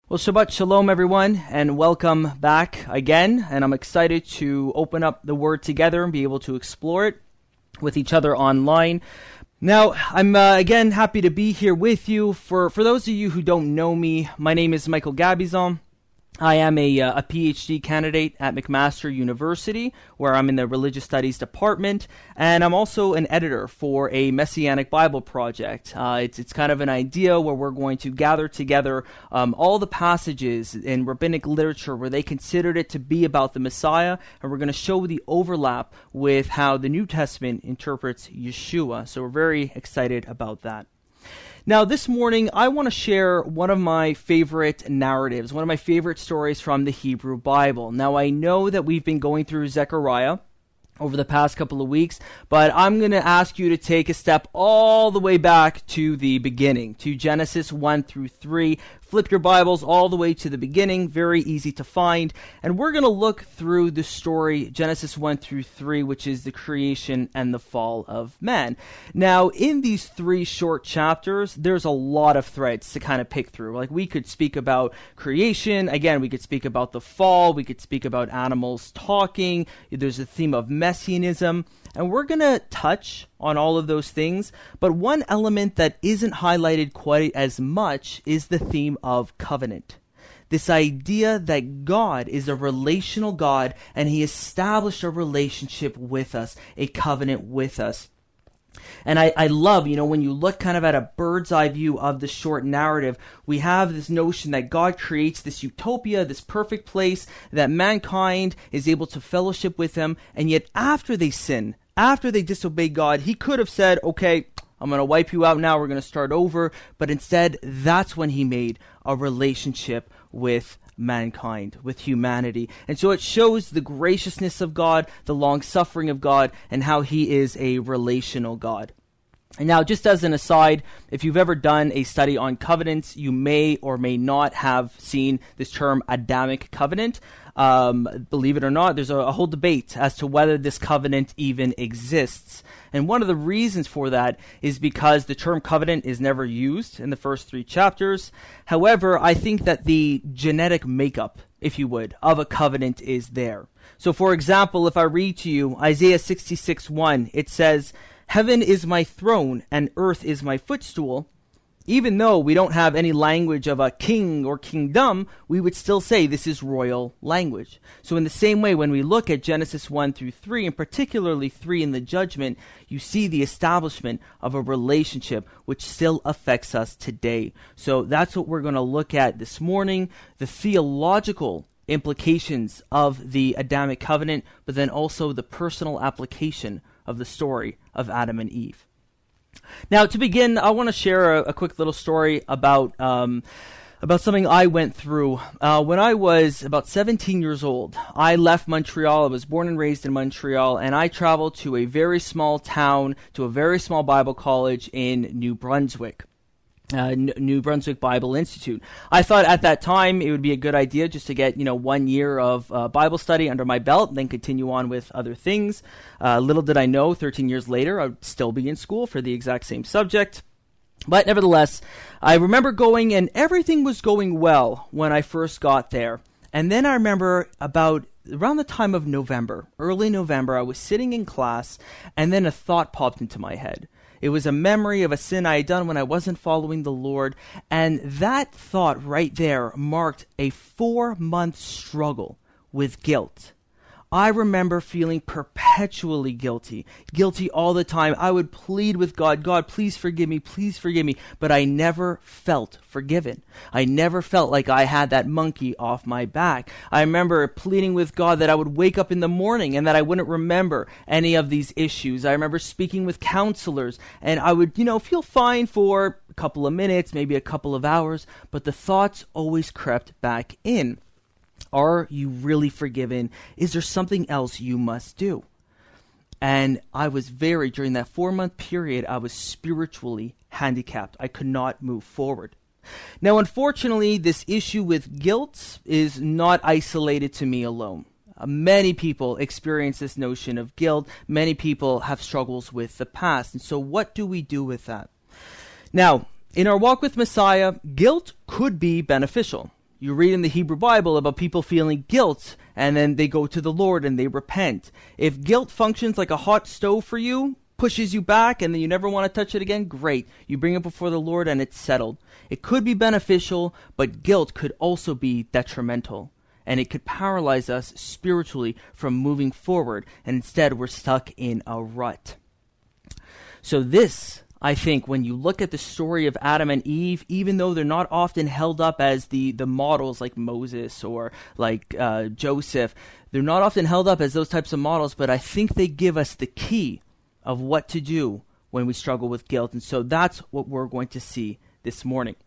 Well, Shabbat Shalom, everyone, and welcome back again. And I'm excited to open up the Word together and be able to explore it with each other online. Now, I'm again happy to be here with you. For those of you who don't know me, my name is Michael Gabizon. I am a PhD candidate at McMaster University, where I'm in the Religious Studies department, and I'm also an editor for a Messianic Bible project. It's kind of an idea where we're going to gather together all the passages in rabbinic literature where they considered it to be about the Messiah, and we're going to show the overlap with how the New Testament interprets Yeshua. So we're very excited about that. Now, this morning, I want to share one of my favorite narratives, one of my favorite stories from the Hebrew Bible. Now, I know that we've been going through Zechariah over the past couple of weeks, but I'm going to ask you to take a step all the way back to the beginning, to Genesis 1 through 3. Flip your Bibles all the way to the beginning, very easy to find, and we're going to look through the story, Genesis 1 through 3, which is the creation and the fall of man. Now, in these three short chapters, there's a lot of threads to kind of pick through. Like, we could speak about creation, again, we could speak about the fall, we could speak about animals talking, there's a theme of messianism, and we're going to touch on all of those things, but one element that isn't highlighted quite as much is the theme of covenant. This idea that God is a relational God and He established a relationship with us, a covenant with us. And I love, when you look kind of at a bird's eye view of the short narrative, we have this notion that God creates this utopia, this perfect place, that mankind is able to fellowship with Him, and yet after they sin, after they disobey God, He could have said, okay, I'm going to wipe you out now, we're going to start over. But instead, that's when He made a relationship with mankind, with humanity. And so it shows the graciousness of God, the long-suffering of God, and how He is a relational God. And now, just as an aside, if you've ever done a study on covenants, you may or may not have seen this term Adamic covenant. Believe it or not, there's a whole debate as to whether this covenant even exists. And one of the reasons for that is because the term covenant is never used in the first three chapters. However, I think that the genetic makeup, if you would, of a covenant is there. So, for example, if I read to you Isaiah 66:1, it says, "Heaven is my throne and earth is my footstool." Even though we don't have any language of a king or kingdom, we would still say this is royal language. So in the same way, when we look at Genesis 1 through 3, and particularly 3 in the judgment, you see the establishment of a relationship which still affects us today. So that's what we're going to look at this morning, the theological implications of the Adamic covenant, but then also the personal application of the story of Adam and Eve. Now, to begin, I want to share a quick little story about something I went through. When I was about 17 years old, I left Montreal. I was born and raised in Montreal, and I traveled to a very small town, to a very small Bible college in New Brunswick. New Brunswick Bible Institute. I thought at that time it would be a good idea just to get 1 year of Bible study under my belt and then continue on with other things. Little did I know, 13 years later, I would still be in school for the exact same subject. But nevertheless, I remember going and everything was going well when I first got there. And then I remember around the time of November, early November, I was sitting in class and then a thought popped into my head. It was a memory of a sin I had done when I wasn't following the Lord, and that thought right there marked a 4-month struggle with guilt. I remember feeling perpetually guilty all the time. I would plead with God, God, please forgive me, but I never felt forgiven. I never felt like I had that monkey off my back. I remember pleading with God that I would wake up in the morning and that I wouldn't remember any of these issues. I remember speaking with counselors, and I would, feel fine for a couple of minutes, maybe a couple of hours, but the thoughts always crept back in. Are you really forgiven? Is there something else you must do? And I was during that 4-month period, I was spiritually handicapped. I could not move forward. Now, unfortunately, this issue with guilt is not isolated to me alone. Many people experience this notion of guilt. Many people have struggles with the past. And so what do we do with that? Now, in our walk with Messiah, guilt could be beneficial. You read in the Hebrew Bible about people feeling guilt, and then they go to the Lord and they repent. If guilt functions like a hot stove for you, pushes you back, and then you never want to touch it again, great. You bring it before the Lord and it's settled. It could be beneficial, but guilt could also be detrimental. And it could paralyze us spiritually from moving forward, and instead we're stuck in a rut. So this, I think, when you look at the story of Adam and Eve, even though they're not often held up as the models like Moses or like Joseph, they're not often held up as those types of models, but I think they give us the key of what to do when we struggle with guilt. And so that's what we're going to see this morning.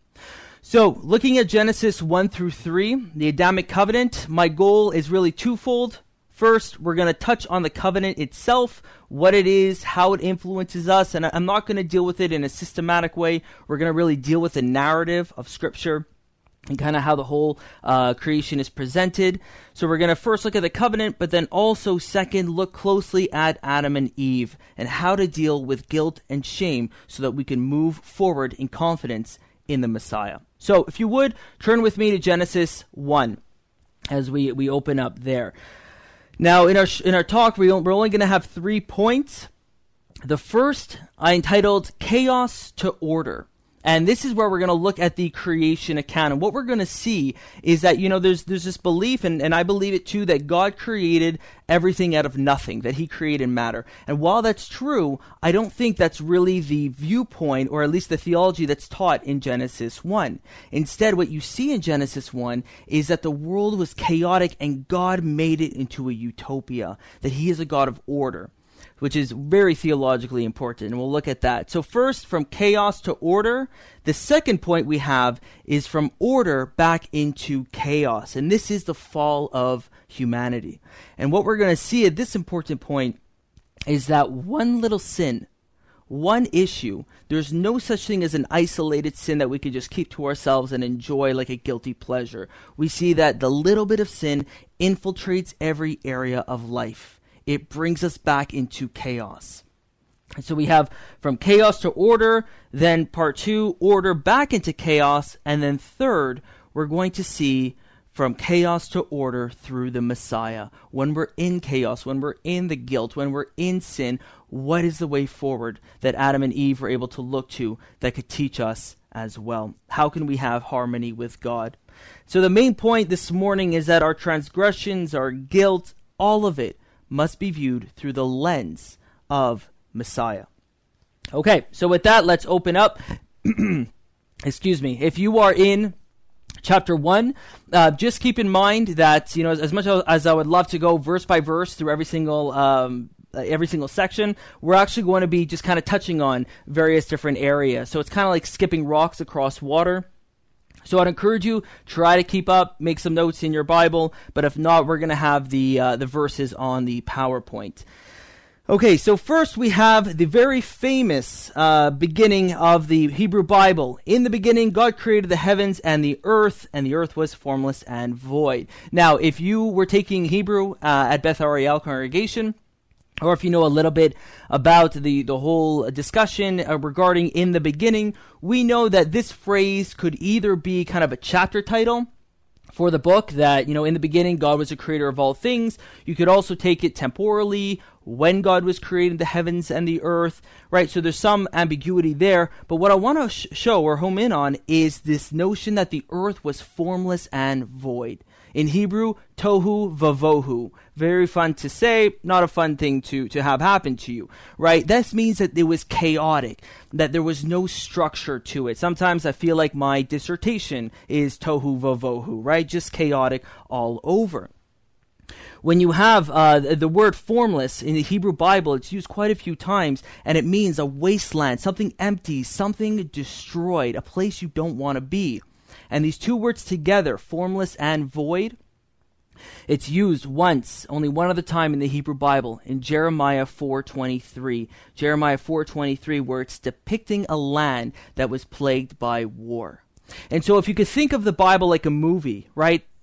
So looking at Genesis 1 through 3, the Adamic covenant, my goal is really twofold. First, we're going to touch on the covenant itself, what it is, how it influences us, and I'm not going to deal with it in a systematic way. We're going to really deal with the narrative of Scripture and kind of how the whole creation is presented. So we're going to first look at the covenant, but then also second, look closely at Adam and Eve and how to deal with guilt and shame so that we can move forward in confidence in the Messiah. So if you would, turn with me to Genesis 1 as we open up there. Now, in our talk, we're only going to have 3 points. The first, I entitled Chaos to Order. And this is where we're going to look at the creation account. And what we're going to see is that, there's this belief, and I believe it too, that God created everything out of nothing, that he created matter. And while that's true, I don't think that's really the viewpoint, or at least the theology that's taught in Genesis 1. Instead, what you see in Genesis 1 is that the world was chaotic and God made it into a utopia, that he is a God of order, which is very theologically important, and we'll look at that. So first, from chaos to order. The second point we have is from order back into chaos, and this is the fall of humanity. And what we're going to see at this important point is that one little sin, one issue, there's no such thing as an isolated sin that we can just keep to ourselves and enjoy like a guilty pleasure. We see that the little bit of sin infiltrates every area of life. It brings us back into chaos. And so we have from chaos to order, then part 2, order back into chaos, and then third, we're going to see from chaos to order through the Messiah. When we're in chaos, when we're in the guilt, when we're in sin, what is the way forward that Adam and Eve were able to look to that could teach us as well? How can we have harmony with God? So the main point this morning is that our transgressions, our guilt, all of it must be viewed through the lens of Messiah. Okay, so with that, let's open up. Excuse me. If you are in chapter 1, just keep in mind that, as much as I would love to go verse by verse through every single section, we're actually going to be just kind of touching on various different areas. So it's kind of like skipping rocks across water. So I'd encourage you, try to keep up, make some notes in your Bible, but if not, we're going to have the verses on the PowerPoint. Okay, so first we have the very famous beginning of the Hebrew Bible. In the beginning, God created the heavens and the earth was formless and void. Now, if you were taking Hebrew at Beth Ariel congregation, or if you know a little bit about the whole discussion regarding in the beginning, we know that this phrase could either be kind of a chapter title for the book, that, in the beginning, God was the creator of all things. You could also take it temporally, when God was creating the heavens and the earth, right? So there's some ambiguity there. But what I want to show or home in on is this notion that the earth was formless and void. In Hebrew, tohu vavohu. Very fun to say, not a fun thing to have happen to you, right? This means that it was chaotic, that there was no structure to it. Sometimes I feel like my dissertation is tohu vavohu, right? Just chaotic all over. When you have the word formless in the Hebrew Bible, it's used quite a few times, and it means a wasteland, something empty, something destroyed, a place you don't want to be. And these two words together, formless and void, it's used once, only one other time in the Hebrew Bible, in Jeremiah 4:23. Jeremiah 4:23, where it's depicting a land that was plagued by war. And so if you could think of the Bible like a movie, right?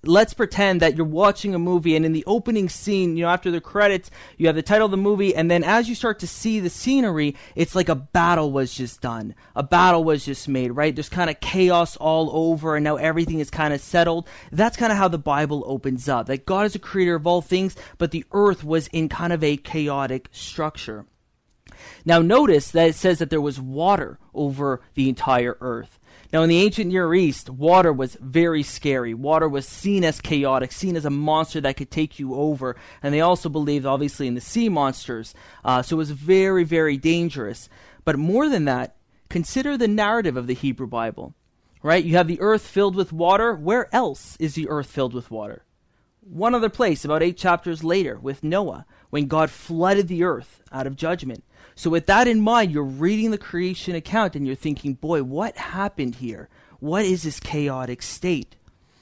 let's pretend that you're watching a movie, and in the opening scene, after the credits, you have the title of the movie, and then as you start to see the scenery, it's like a battle was just done. A battle was just made, right? There's kind of chaos all over, and now everything is kind of settled. That's kind of how the Bible opens up, that God is a creator of all things, but the earth was in kind of a chaotic structure. Now notice that it says that there was water over the entire earth. Now, in the ancient Near East, water was very scary. Water was seen as chaotic, seen as a monster that could take you over. And they also believed, obviously, in the sea monsters. So it was very, very dangerous. But more than that, consider the narrative of the Hebrew Bible, right? You have the earth filled with water. Where else is the earth filled with water? One other place, about 8 chapters later, with Noah, when God flooded the earth out of judgment. So with that in mind, you're reading the creation account and you're thinking, boy, what happened here? What is this chaotic state?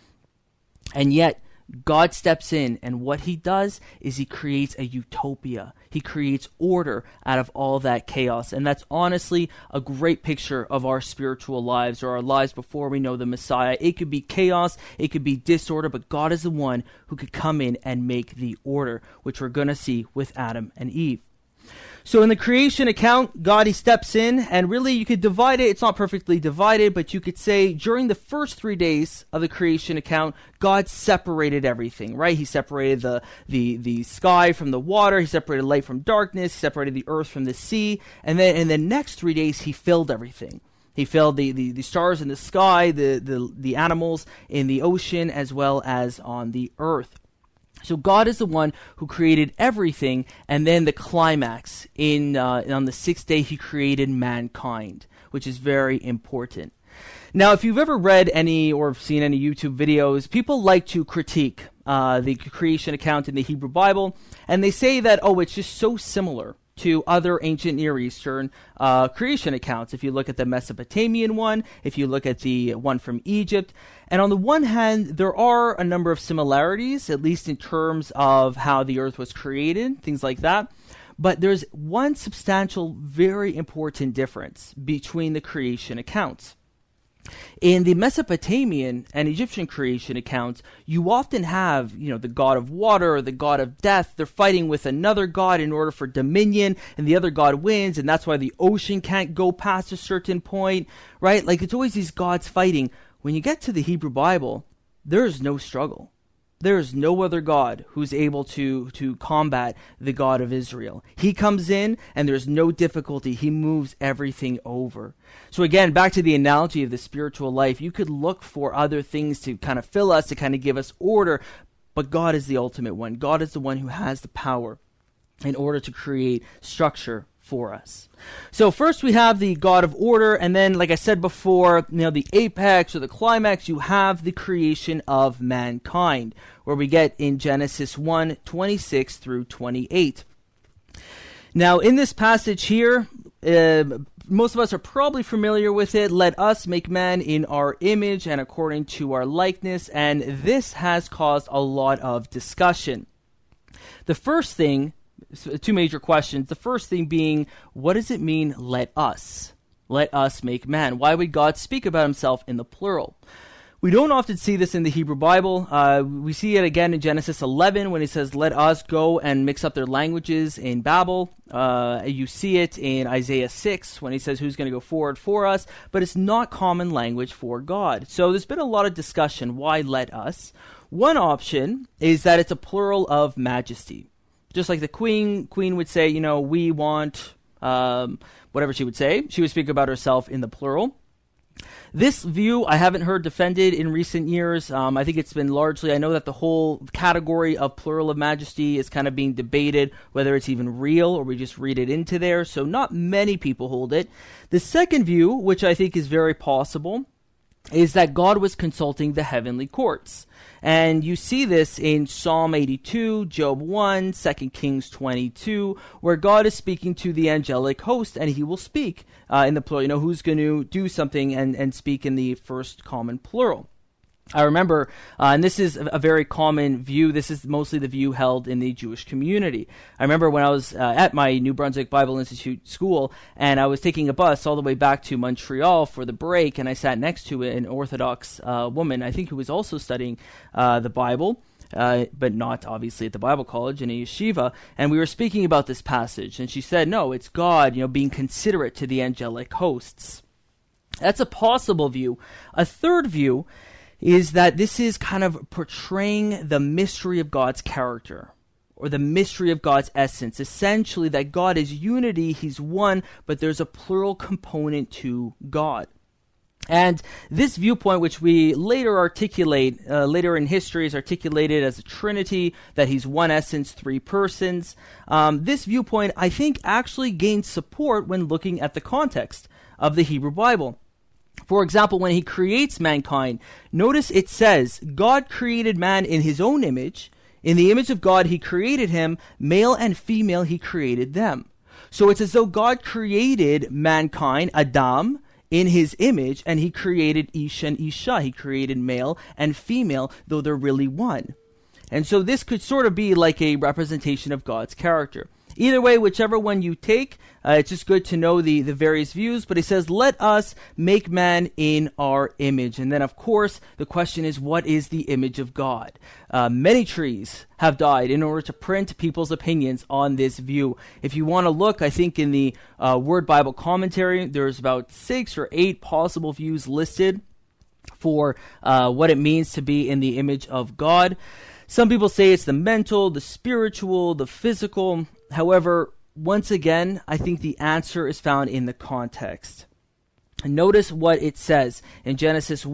And yet, God steps in, and what he does is he creates a utopia. He creates order out of all that chaos. And that's honestly a great picture of our spiritual lives, or our lives before we know the Messiah. It could be chaos, it could be disorder, but God is the one who could come in and make the order, which we're going to see with Adam and Eve. So in the creation account, God, he steps in, and really you could divide it. It's not perfectly divided, but you could say during the first 3 days of the creation account, God separated everything, right? He separated the sky from the water. He separated light from darkness. He separated the earth from the sea. And then in the next 3 days, he filled everything. He filled the stars in the sky, the animals in the ocean, as well as on the earth. So God is the one who created everything, and then the climax on the 6th day he created mankind, which is very important. Now, if you've ever read any or seen any YouTube videos, people like to critique the creation account in the Hebrew Bible, and they say that, it's just so similar to other ancient Near Eastern creation accounts. If you look at the Mesopotamian one, if you look at the one from Egypt, and on the one hand, there are a number of similarities, at least in terms of how the earth was created, things like that. But there's one substantial, very important difference between the creation accounts. In the Mesopotamian and Egyptian creation accounts, you often have, the god of water or the god of death. They're fighting with another god in order for dominion, and the other god wins, and that's why the ocean can't go past a certain point, right? Like, it's always these gods fighting. When you get to the Hebrew Bible, there is no struggle. There is no other God who's able to combat the God of Israel. He comes in and there's no difficulty. He moves everything over. So again, back to the analogy of the spiritual life, you could look for other things to kind of fill us, to kind of give us order, but God is the ultimate one. God is the one who has the power in order to create structure for us. So first we have the God of order, and then, like I said before, the apex or the climax, you have the creation of mankind, where we get in Genesis 1:26 through 28. Now, in this passage here, most of us are probably familiar with it. Let us make man in our image and according to our likeness, and this has caused a lot of discussion. The first thing, 2 major questions. The first thing being, what does it mean, let us? Let us make man. Why would God speak about himself in the plural? We don't often see this in the Hebrew Bible. We see it again in Genesis 11 when he says, let us go and mix up their languages in Babel. You see it in Isaiah 6 when he says, who's going to go forward for us? But it's not common language for God. So there's been a lot of discussion. Why let us? One option is that it's a plural of majesty. Just like the queen would say, we want, whatever she would say. She would speak about herself in the plural. This view I haven't heard defended in recent years. I think it's been largely, I know that the whole category of plural of majesty is kind of being debated, whether it's even real or we just read it into there. So not many people hold it. The second view, which I think is very possible, is that God was consulting the heavenly courts. And you see this in Psalm 82, Job 1, 2 Kings 22, where God is speaking to the angelic host, and he will speak in the plural. Who's going to do something and speak in the first common plural. I remember, and this is a very common view, this is mostly the view held in the Jewish community. I remember when I was at my New Brunswick Bible Institute school, and I was taking a bus all the way back to Montreal for the break, and I sat next to an Orthodox woman, I think who was also studying the Bible, but not obviously at the Bible college, in a yeshiva, and we were speaking about this passage, and she said, no, it's God, being considerate to the angelic hosts. That's a possible view. A third view is that this is kind of portraying the mystery of God's character, or the mystery of God's essence. Essentially, that God is unity, he's one, but there's a plural component to God. And this viewpoint, which we later articulate, later in history is articulated as a trinity, that he's one essence, three persons. This viewpoint, I think, actually gains support when looking at the context of the Hebrew Bible. For example, when he creates mankind, notice it says, God created man in his own image. In the image of God, he created him. Male and female, he created them. So it's as though God created mankind, Adam, in his image, and he created Ish and Isha. He created male and female, though they're really one. And so this could sort of be like a representation of God's character. Either way, whichever one you take, it's just good to know the various views. But he says, let us make man in our image. And then, of course, the question is, what is the image of God? Many trees have died in order to print people's opinions on this view. If you want to look, I think in the Word Bible Commentary, there's about 6 or 8 possible views listed for what it means to be in the image of God. Some people say it's the mental, the spiritual, the physical. However, once again, I think the answer is found in the context. Notice what it says in Genesis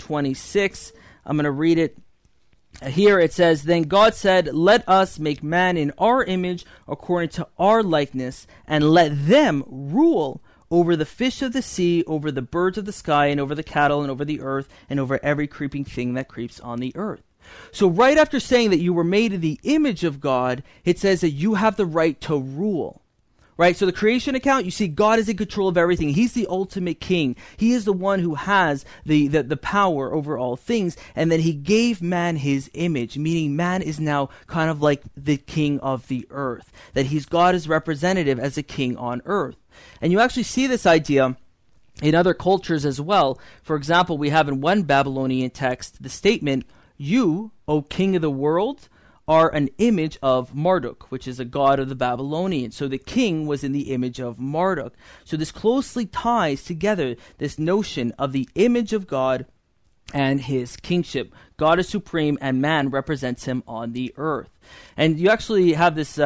1:26. I'm going to read it. Here it says, Then God said, Let us make man in our image, according to our likeness, and let them rule over the fish of the sea, over the birds of the sky, and over the cattle, and over the earth, and over every creeping thing that creeps on the earth. So right after saying that you were made in the image of God, it says that you have the right to rule. Right? So the creation account, you see God is in control of everything. He's the ultimate king. He is the one who has the power over all things. And then he gave man his image, meaning man is now kind of like the king of the earth. That he's God as representative as a king on earth. And you actually see this idea in other cultures as well. For example, we have in one Babylonian text the statement, You, O king of the world, are an image of Marduk, which is a god of the Babylonians. So the king was in the image of Marduk. So this closely ties together this notion of the image of God and his kingship. God is supreme and man represents him on the earth. And you actually have this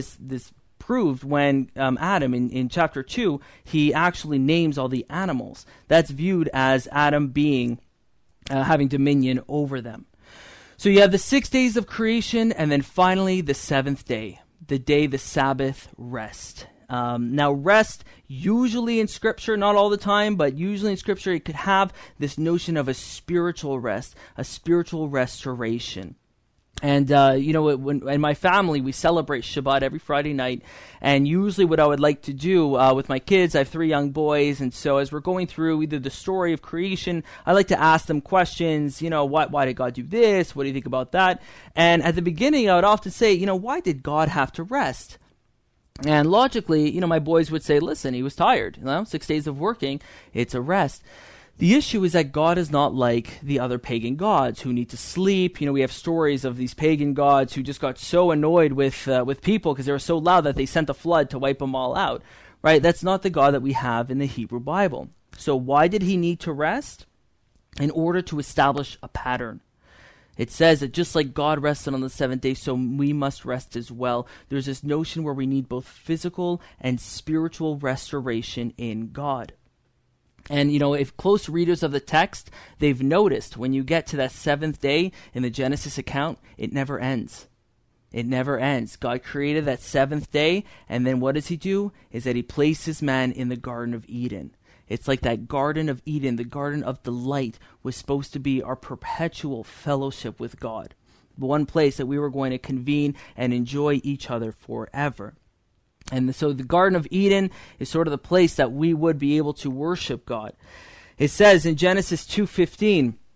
proved when Adam, in chapter 2, he actually names all the animals. That's viewed as Adam being, having dominion over them. So you have the 6 days of creation, and then finally the 7th day, the Sabbath rest. Now rest, usually in Scripture, not all the time, but usually in Scripture, it could have this notion of a spiritual rest, a spiritual restoration. And, in my family, we celebrate Shabbat every Friday night. And usually what I would like to do with my kids, I have 3 young boys. And so as we're going through either the story of creation, I like to ask them questions. Why did God do this? What do you think about that? And at the beginning, I would often say, why did God have to rest? And logically, my boys would say, listen, he was tired. 6 days of working, it's a rest. The issue is that God is not like the other pagan gods who need to sleep. We have stories of these pagan gods who just got so annoyed with people because they were so loud that they sent a flood to wipe them all out. Right? That's not the God that we have in the Hebrew Bible. So why did he need to rest? In order to establish a pattern. It says that just like God rested on the 7th day, so we must rest as well. There's this notion where we need both physical and spiritual restoration in God. And, if close readers of the text, they've noticed when you get to that 7th day in the Genesis account, it never ends. It never ends. God created that 7th day, and then what does he do? Is that he places man in the Garden of Eden. It's like that Garden of Eden, the Garden of Delight, was supposed to be our perpetual fellowship with God. The one place that we were going to convene and enjoy each other forever. And so the Garden of Eden is sort of the place that we would be able to worship God. It says in Genesis 2:15,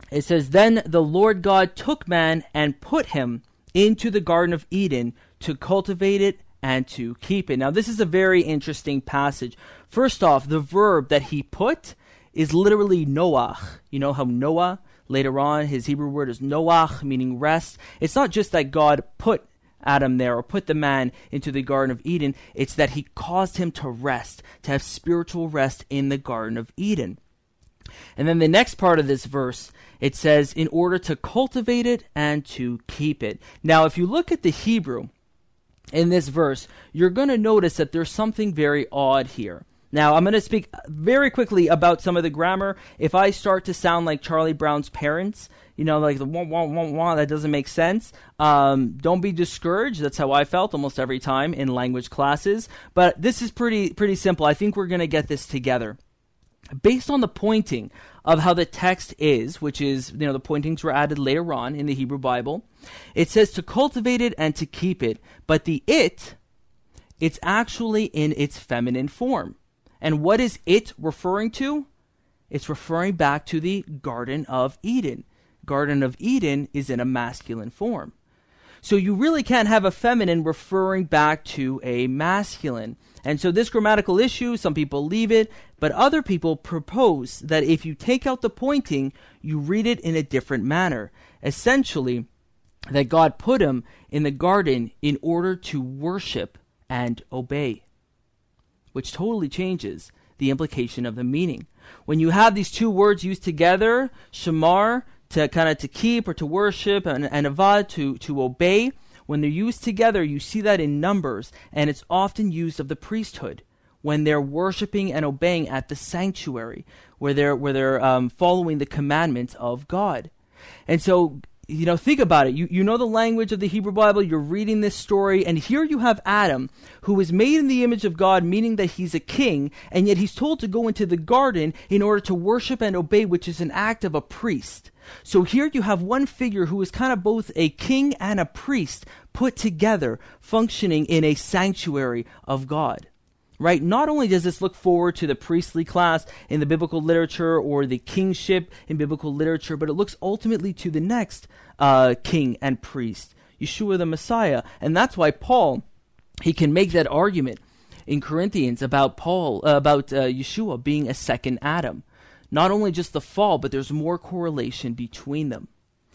It says, "Then the Lord God took man and put him into the Garden of Eden to cultivate it and to keep it." Now, this is a very interesting passage. First off, the verb that he put is literally Noach. You know how Noah, later on, his Hebrew word is Noach, meaning rest. It's not just that God put Adam there or put the man into the Garden of Eden. It's that he caused him to rest, to have spiritual rest in the Garden of Eden. And then the next part of this verse, it says, in order to cultivate it and to keep it. Now, if you look at the Hebrew in this verse, you're going to notice that there's something very odd here. Now, I'm going to speak very quickly about some of the grammar. If I start to sound like Charlie Brown's parents, you know, like the wah, wah, wah, wah, that doesn't make sense, don't be discouraged. That's how I felt almost every time in language classes. But this is pretty simple. I think we're going to get this together. Based on the pointing of how the text is, which is, you know, the pointings were added later on in the Hebrew Bible, it says to cultivate it and to keep it. But the it's actually in its feminine form. And what is it referring to? It's referring back to the Garden of Eden. Garden of Eden is in a masculine form. So you really can't have a feminine referring back to a masculine. And so this grammatical issue, some people leave it, but other people propose that if you take out the pointing, you read it in a different manner. Essentially, that God put him in the garden in order to worship and obey, which totally changes the implication of the meaning. When you have these two words used together, shamar, to keep or to worship, and avad, to obey, when they're used together, you see that in Numbers, and it's often used of the priesthood when they're worshiping and obeying at the sanctuary, where they're following the commandments of God. And so, you know, think about it. You know the language of the Hebrew Bible. You're reading this story, and here you have Adam, who is made in the image of God, meaning that he's a king, and yet he's told to go into the garden in order to worship and obey, which is an act of a priest. So here you have one figure who is kind of both a king and a priest put together, functioning in a sanctuary of God. Right? Not only does this look forward to the priestly class in the biblical literature or the kingship in biblical literature, but it looks ultimately to the next king and priest, Yeshua the Messiah. And that's why Paul, he can make that argument in Corinthians about Yeshua being a second Adam. Not only just the fall, but there's more correlation between them.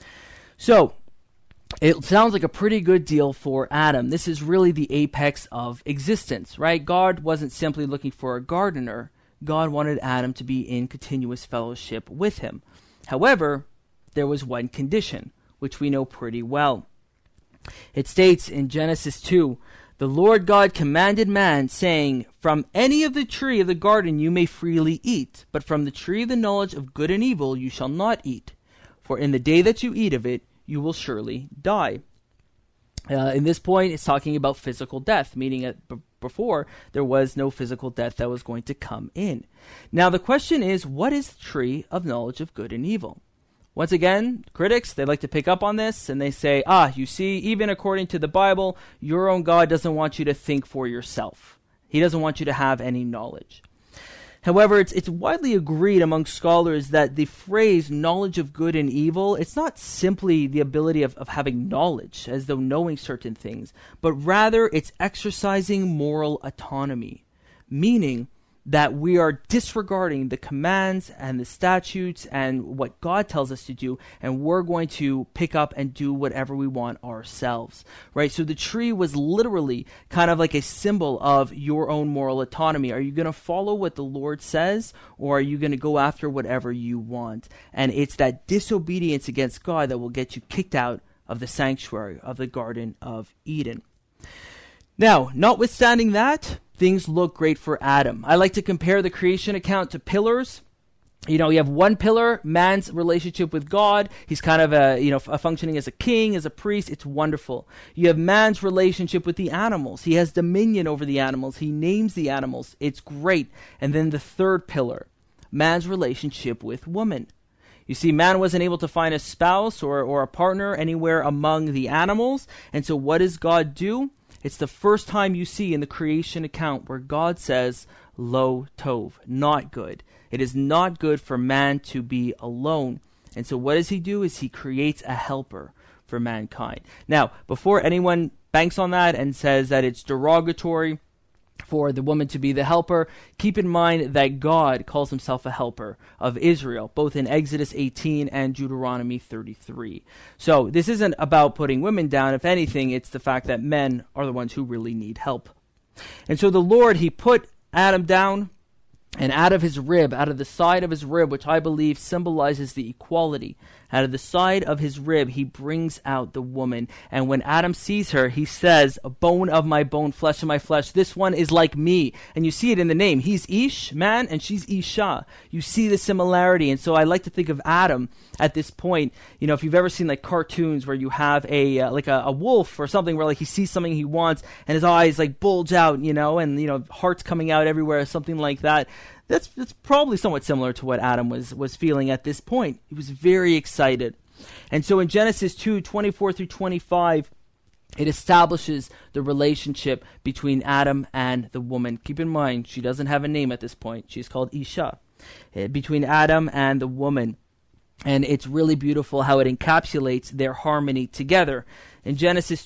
So, it sounds like a pretty good deal for Adam. This is really the apex of existence, right? God wasn't simply looking for a gardener. God wanted Adam to be in continuous fellowship with him. However, there was one condition, which we know pretty well. It states in Genesis 2, "The Lord God commanded man, saying, From any of the tree of the garden you may freely eat, but from the tree of the knowledge of good and evil you shall not eat. For in the day that you eat of it, you will surely die." In this point, it's talking about physical death, meaning that before there was no physical death that was going to come in. Now the question is, what is the tree of knowledge of good and evil? Once again, critics, they like to pick up on this, and they say, you see, even according to the Bible, your own God doesn't want you to think for yourself. He doesn't want you to have any knowledge. However, it's widely agreed among scholars that the phrase knowledge of good and evil, it's not simply the ability of having knowledge, as though knowing certain things, but rather it's exercising moral autonomy, meaning that we are disregarding the commands and the statutes and what God tells us to do, and we're going to pick up and do whatever we want ourselves, right? So the tree was literally kind of like a symbol of your own moral autonomy. Are you going to follow what the Lord says, or are you going to go after whatever you want? And it's that disobedience against God that will get you kicked out of the sanctuary of the Garden of Eden. Now, notwithstanding that, things look great for Adam. I like to compare the creation account to pillars. You know, you have one pillar, man's relationship with God. He's kind of a functioning as a king, as a priest. It's wonderful. You have man's relationship with the animals. He has dominion over the animals. He names the animals. It's great. And then the third pillar, man's relationship with woman. You see, man wasn't able to find a spouse or a partner anywhere among the animals. And so what does God do? It's the first time you see in the creation account where God says, Lo tov, not good. It is not good for man to be alone. And so what does he do is he creates a helper for mankind. Now, before anyone banks on that and says that it's derogatory for the woman to be the helper, keep in mind that God calls himself a helper of Israel, both in Exodus 18 and Deuteronomy 33. So this isn't about putting women down. If anything, it's the fact that men are the ones who really need help. And so the Lord, he put Adam down, and out of his rib, out of the side of his rib, which I believe symbolizes the equality, out of the side of his rib, he brings out the woman. And when Adam sees her, he says, a bone of my bone, flesh of my flesh. This one is like me. And you see it in the name. He's Ish, man, and she's Isha. You see the similarity. And so I like to think of Adam at this point. You know, if you've ever seen like cartoons where you have a wolf or something where like he sees something he wants and his eyes like bulge out, you know, and, you know, hearts coming out everywhere, something like that. That's probably somewhat similar to what Adam was feeling at this point. He was very excited. And so in Genesis 2:24 through 25, it establishes the relationship between Adam and the woman. Keep in mind, she doesn't have a name at this point. She's called Isha. Between Adam and the woman. And it's really beautiful how it encapsulates their harmony together. In Genesis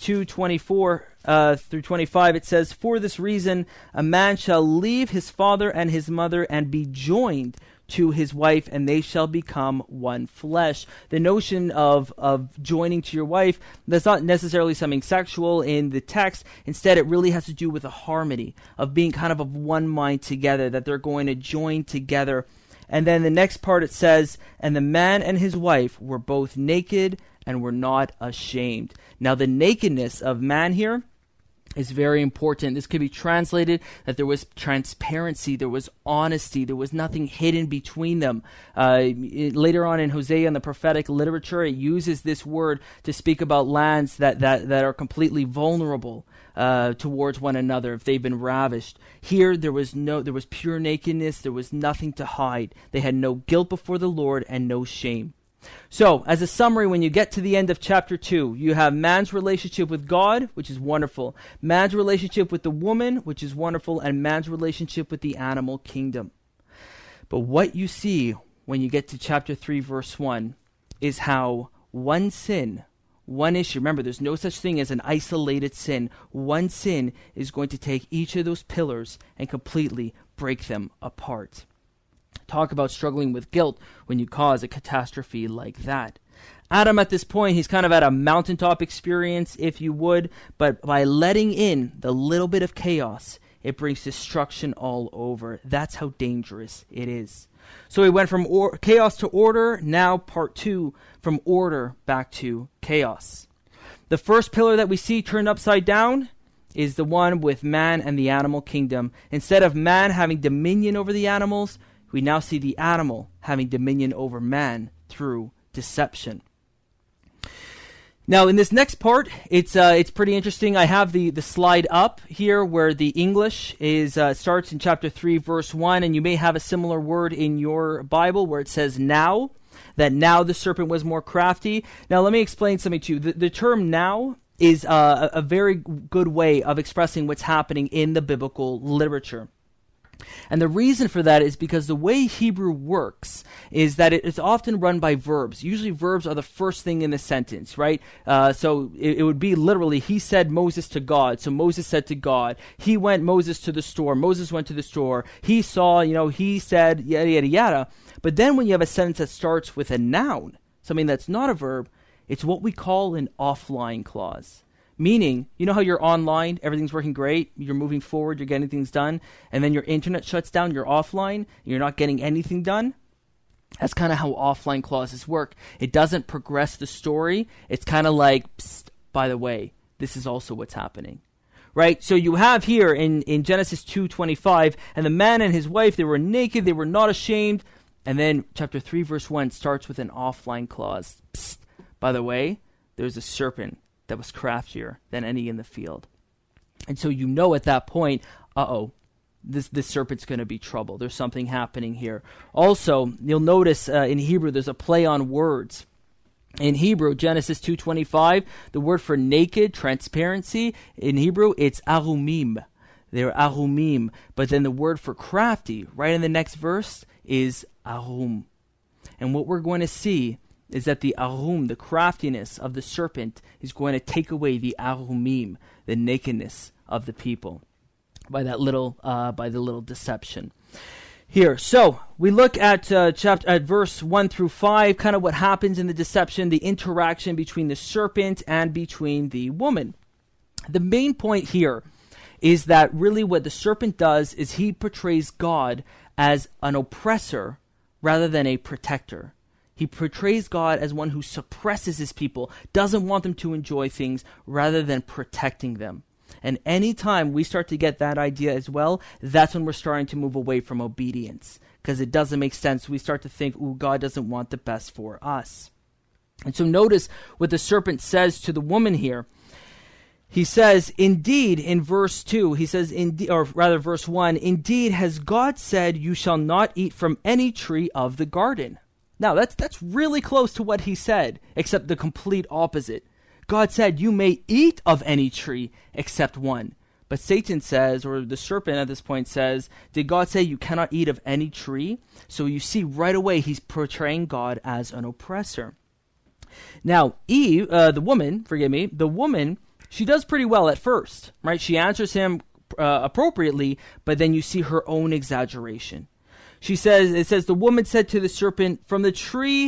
2:24 through 25, it says, "For this reason, a man shall leave his father and his mother and be joined to his wife, and they shall become one flesh." The notion of joining to your wife, that's not necessarily something sexual in the text. Instead, it really has to do with a harmony, of being kind of one mind together, that they're going to join together. And then the next part it says, "And the man and his wife were both naked and were not ashamed." Now the nakedness of man here is very important. This could be translated that there was transparency, there was honesty, there was nothing hidden between them. Later on in Hosea in the prophetic literature, it uses this word to speak about lands that are completely vulnerable towards one another if they've been ravished. Here there was pure nakedness, there was nothing to hide. They had no guilt before the Lord and no shame. So, as a summary, when you get to the end of chapter 2, you have man's relationship with God, which is wonderful, man's relationship with the woman, which is wonderful, and man's relationship with the animal kingdom. But what you see when you get to chapter 3, verse 1, is how one sin, one issue, remember there's no such thing as an isolated sin, one sin is going to take each of those pillars and completely break them apart. Talk about struggling with guilt when you cause a catastrophe like that. Adam, at this point, he's kind of at a mountaintop experience, if you would, but by letting in the little bit of chaos, it brings destruction all over. That's how dangerous it is. So we went from chaos to order. Now part 2, from order back to chaos. The first pillar that we see turned upside down is the one with man and the animal kingdom. Instead of man having dominion over the animals, we now see the animal having dominion over man through deception. Now, in this next part, it's pretty interesting. I have the slide up here where the English is starts in chapter 3, verse 1, and you may have a similar word in your Bible where it says now, that now the serpent was more crafty. Now, let me explain something to you. The term now is a very good way of expressing what's happening in the biblical literature. And the reason for that is because the way Hebrew works is that it is often run by verbs. Usually verbs are the first thing in the sentence, right? So it would be literally, he said Moses to God. So Moses said to God. He went, Moses, to the store. Moses went to the store. He saw, he said, yada, yada, yada. But then when you have a sentence that starts with a noun, something that's not a verb, it's what we call an offline clause. Meaning, you know how you're online, everything's working great, you're moving forward, you're getting things done, and then your internet shuts down, you're offline, you're not getting anything done? That's kind of how offline clauses work. It doesn't progress the story. It's kind of like, psst, by the way, this is also what's happening. Right? So you have here in Genesis 2:25, and the man and his wife, they were naked, they were not ashamed. And then chapter 3, verse 1 starts with an offline clause. Psst, by the way, there's a serpent that was craftier than any in the field. And so you know at that point, this serpent's going to be trouble. There's something happening here. Also, you'll notice in Hebrew there's a play on words. In Hebrew, Genesis 2:25, the word for naked, transparency, in Hebrew, it's arumim. They're arumim. But then the word for crafty, right in the next verse, is arum. And what we're going to see is that the arum, the craftiness of the serpent, is going to take away the arumim, the nakedness of the people, by the little deception. Here, so we look at verse 1 through 5, kind of what happens in the deception, the interaction between the serpent and between the woman. The main point here is that really what the serpent does is he portrays God as an oppressor rather than a protector. He portrays God as one who suppresses his people, doesn't want them to enjoy things rather than protecting them. And anytime we start to get that idea as well, that's when we're starting to move away from obedience, because it doesn't make sense. We start to think, ooh, God doesn't want the best for us. And so notice what the serpent says to the woman here. He says, indeed, in verse 2, he says, verse 1, indeed has God said, you shall not eat from any tree of the garden. Now, that's really close to what he said, except the complete opposite. God said, you may eat of any tree except one. But Satan says, or the serpent at this point says, did God say you cannot eat of any tree? So you see right away he's portraying God as an oppressor. Now, Eve, the woman, she does pretty well at first, right? She answers him appropriately, but then you see her own exaggeration. It says, the woman said to the serpent, from the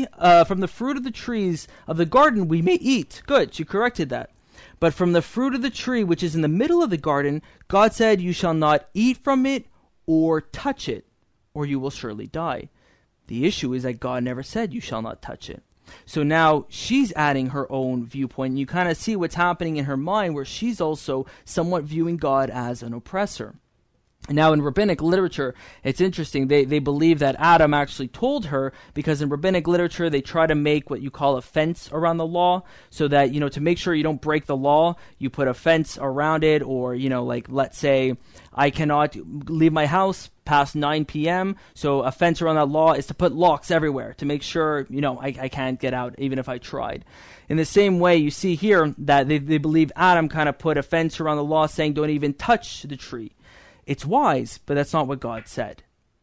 fruit of the trees of the garden we may eat. Good, she corrected that. But from the fruit of the tree which is in the middle of the garden, God said, you shall not eat from it or touch it, or you will surely die. The issue is that God never said you shall not touch it. So now she's adding her own viewpoint. And you kind of see what's happening in her mind, where she's also somewhat viewing God as an oppressor. Now, in rabbinic literature, it's interesting. They believe that Adam actually told her, because in rabbinic literature, they try to make what you call a fence around the law, so that, to make sure you don't break the law, you put a fence around it, or, like, let's say, I cannot leave my house past 9 p.m., so a fence around that law is to put locks everywhere to make sure, I can't get out, even if I tried. In the same way, you see here that they believe Adam kind of put a fence around the law saying, don't even touch the tree. It's wise, but that's not what God said.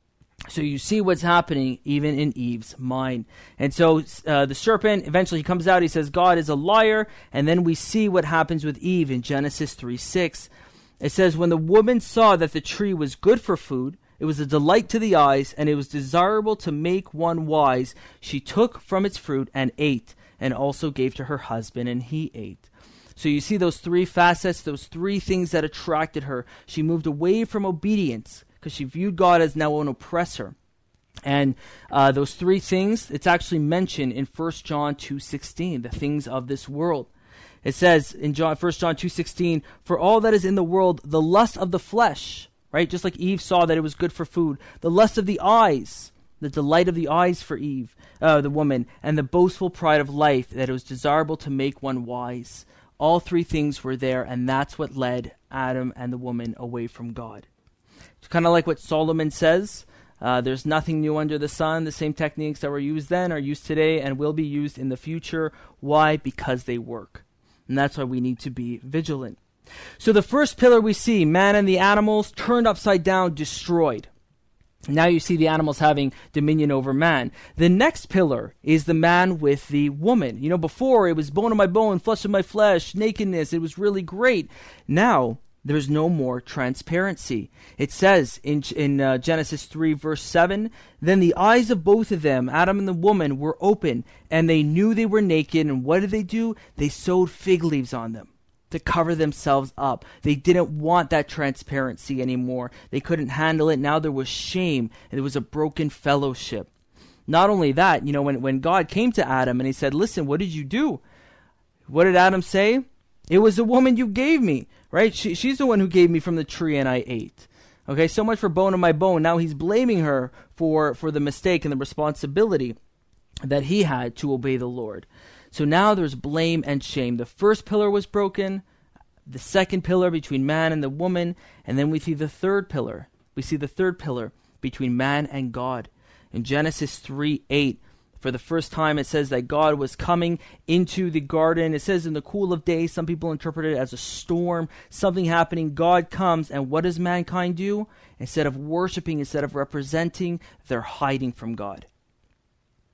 So you see what's happening even in Eve's mind. And so the serpent, eventually he comes out, he says, God is a liar. And then we see what happens with Eve in Genesis 3:6. It says, when the woman saw that the tree was good for food, it was a delight to the eyes, and it was desirable to make one wise, she took from its fruit and ate, and also gave to her husband, and he ate. So you see those three facets, those three things that attracted her. She moved away from obedience because she viewed God as now an oppressor. And those three things, it's actually mentioned in 1 John 2:16, the things of this world. It says in 1 John 2:16, for all that is in the world, the lust of the flesh, right? Just like Eve saw that it was good for food. The lust of the eyes, the delight of the eyes for Eve, the woman, and the boastful pride of life, that it was desirable to make one wise. All three things were there, and that's what led Adam and the woman away from God. It's kind of like what Solomon says. There's nothing new under the sun. The same techniques that were used then are used today and will be used in the future. Why? Because they work. And that's why we need to be vigilant. So the first pillar we see, man and the animals turned upside down, destroyed. Now you see the animals having dominion over man. The next pillar is the man with the woman. Before it was bone of my bone, flesh of my flesh, nakedness. It was really great. Now there's no more transparency. It says in Genesis 3 verse 7, then the eyes of both of them, Adam and the woman, were open, and they knew they were naked. And what did they do? They sewed fig leaves on them to cover themselves up. They didn't want that transparency anymore. They couldn't handle it. Now there was shame, and there was a broken fellowship. Not only that, when God came to Adam and he said, listen, what did you do? What did Adam say? It was the woman you gave me, right? She's the one who gave me from the tree and I ate. Okay, so much for bone of my bone. Now he's blaming her for the mistake and the responsibility that he had to obey the Lord. So now there's blame and shame. The first pillar was broken, the second pillar between man and the woman, and then we see the third pillar. We see the third pillar between man and God. In Genesis 3:8, for the first time it says that God was coming into the garden. It says in the cool of day. Some people interpret it as a storm, something happening. God comes, and what does mankind do? Instead of worshiping, instead of representing, they're hiding from God.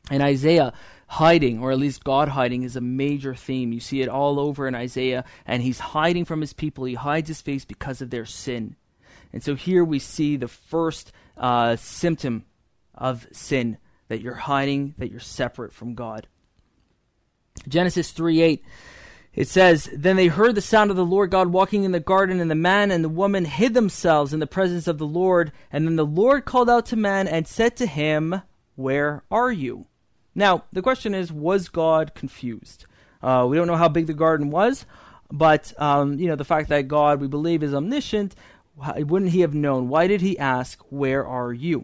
In Isaiah, hiding, or at least God hiding, is a major theme. You see it all over in Isaiah, and he's hiding from his people. He hides his face because of their sin. And so here we see the first symptom of sin, that you're hiding, that you're separate from God. Genesis 3:8, it says, "Then they heard the sound of the Lord God walking in the garden, and the man and the woman hid themselves in the presence of the Lord. And then the Lord called out to man and said to him, 'Where are you?'" Now, the question is, was God confused? We don't know how big the garden was, but the fact that God, we believe, is omniscient, wouldn't he have known? Why did he ask, "Where are you?"